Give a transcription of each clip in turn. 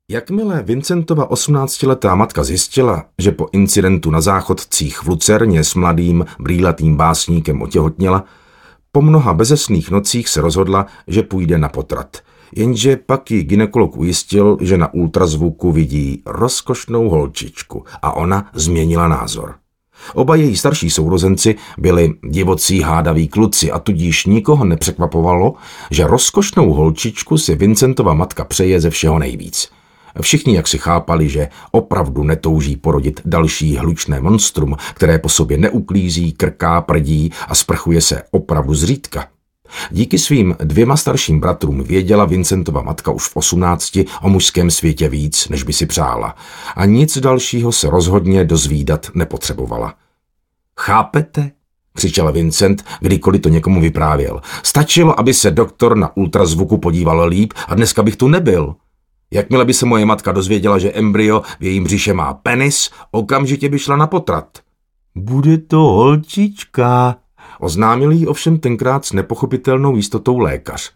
Jakmile Vincentova 18letá matka zjistila, že po incidentu na záchodcích v Lucerně s mladým, brýlatým básníkem otěhotněla, po mnoha bezesných nocích se rozhodla, že půjde na potrat. Jenže pak ji gynekolog ujistil, že na ultrazvuku vidí rozkošnou holčičku a ona změnila názor. Oba její starší sourozenci byli divocí hádaví kluci a tudíž nikoho nepřekvapovalo, že rozkošnou holčičku si Vincentova matka přeje ze všeho nejvíc. Všichni jaksi chápali, že opravdu netouží porodit další hlučné monstrum, které po sobě neuklízí, krká, prdí a sprchuje se opravdu zřídka. Díky svým 2 starším bratrům věděla Vincentova matka už v 18 o mužském světě víc, než by si přála, a nic dalšího se rozhodně dozvídat nepotřebovala. Chápete? Křičel Vincent, kdykoliv to někomu vyprávěl. Stačilo, aby se doktor na ultrazvuku podíval líp a dneska bych tu nebyl. Jakmile by se moje matka dozvěděla, že embryo v jejím břiše má penis, okamžitě by šla na potrat. Bude to holčička, oznámil jí ovšem tenkrát s nepochopitelnou jistotou lékař.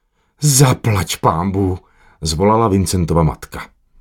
Zaplať pánbů, zvolala Vincentova matka.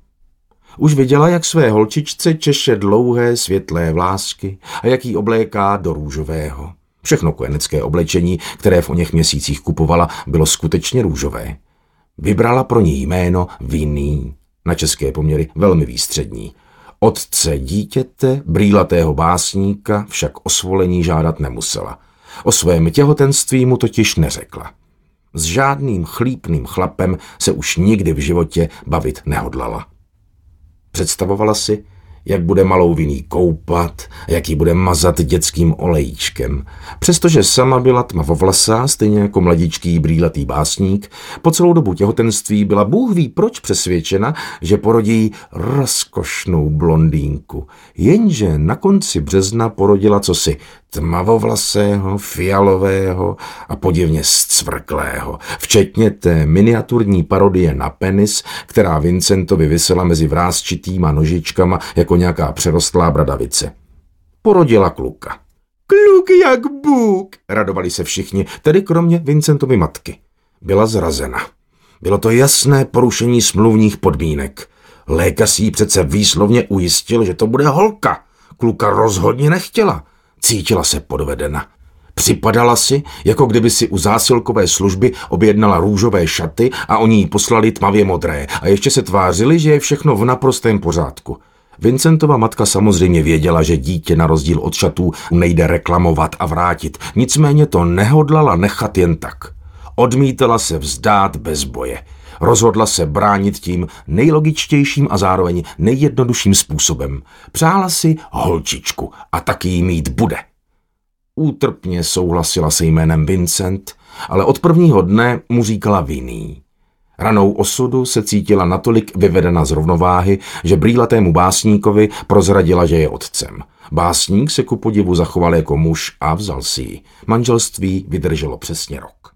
Už viděla, jak své holčičce češe dlouhé světlé vlásky a jak jí obléká do růžového. Všechno kojenecké oblečení, které v oněch měsících kupovala, bylo skutečně růžové. Vybrala pro ní jméno Vinný, na české poměry velmi výstřední. Otce dítěte, brýlatého básníka, však o svolení žádat nemusela. O svém těhotenství mu totiž neřekla. S žádným chlípným chlapem se už nikdy v životě bavit nehodlala. Představovala si, jak bude malou Vinný koupat, jak ji bude mazat dětským olejíčkem. Přestože sama byla tmavovlasá, stejně jako mladičký brýlatý básník, po celou dobu těhotenství byla bůh ví proč přesvědčena, že porodí rozkošnou blondýnku. Jenže na konci března porodila cosi tmavovlasého, fialového a podivně zcvrklého, včetně té miniaturní parodie na penis, která Vincentovi visela mezi vrásčitýma nožičkama jako nějaká přerostlá bradavice. Porodila kluka. Kluk jak Bůh, radovali se všichni, tedy kromě Vincentovy matky. Byla zrazena. Bylo to jasné porušení smluvních podmínek. Lékař jí přece výslovně ujistil, že to bude holka. Kluka rozhodně nechtěla. Cítila se podvedena. Připadala si, jako kdyby si u zásilkové služby objednala růžové šaty a oni jí poslali tmavě modré a ještě se tvářili, že je všechno v naprostém pořádku. Vincentova matka samozřejmě věděla, že dítě na rozdíl od šatů nejde reklamovat a vrátit, nicméně to nehodlala nechat jen tak. Odmítala se vzdát bez boje. Rozhodla se bránit tím nejlogičtějším a zároveň nejjednodušším způsobem. Přála si holčičku a taky jí mít bude. Útrpně souhlasila se jménem Vincent, ale od prvního dne mu říkala Vinný. Ranou osudu se cítila natolik vyvedena z rovnováhy, že brýlatému básníkovi prozradila, že je otcem. Básník se ku podivu zachoval jako muž a vzal si ji. Manželství vydrželo přesně rok.